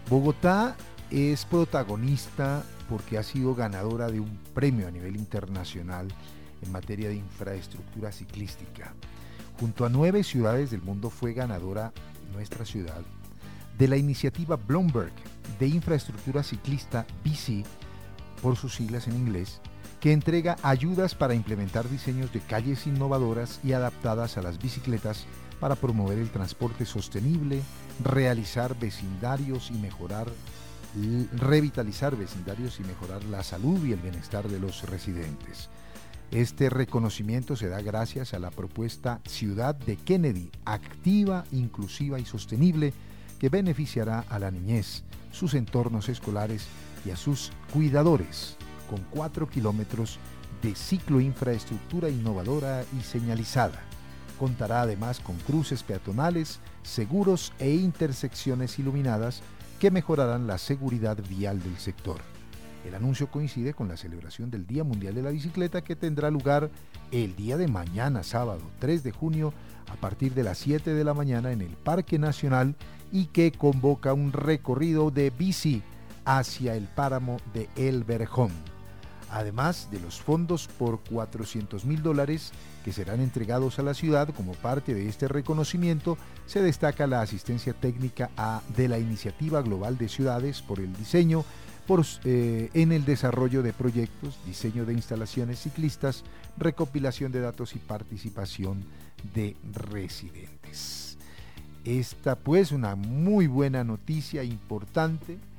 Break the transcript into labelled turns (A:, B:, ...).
A: Bogotá es protagonista porque ha sido ganadora de un premio a nivel internacional en materia de infraestructura ciclística. Junto a 9 ciudades del mundo fue ganadora nuestra ciudad de la iniciativa Bloomberg de infraestructura ciclista BC, por sus siglas en inglés, que entrega ayudas para implementar diseños de calles innovadoras y adaptadas a las bicicletas para promover el transporte sostenible, realizar vecindarios y revitalizar vecindarios y mejorar la salud y el bienestar de los residentes. Este reconocimiento se da gracias a la propuesta Ciudad de Kennedy, activa, inclusiva y sostenible, que beneficiará a la niñez, sus entornos escolares y a sus cuidadores, con 4 kilómetros de cicloinfraestructura innovadora y señalizada. Contará además con cruces peatonales, seguros e intersecciones iluminadas que mejorarán la seguridad vial del sector. El anuncio coincide con la celebración del Día Mundial de la Bicicleta, que tendrá lugar el día de mañana, sábado 3 de junio, a partir de las 7 de la mañana en el Parque Nacional, y que convoca un recorrido de bici hacia el páramo de El Verjón. Además de los fondos por $400,000 que serán entregados a la ciudad como parte de este reconocimiento, se destaca la asistencia técnica de la Iniciativa Global de Ciudades por el diseño, en el desarrollo de proyectos, diseño de instalaciones ciclistas, recopilación de datos y participación de residentes. Esta pues una muy buena noticia importante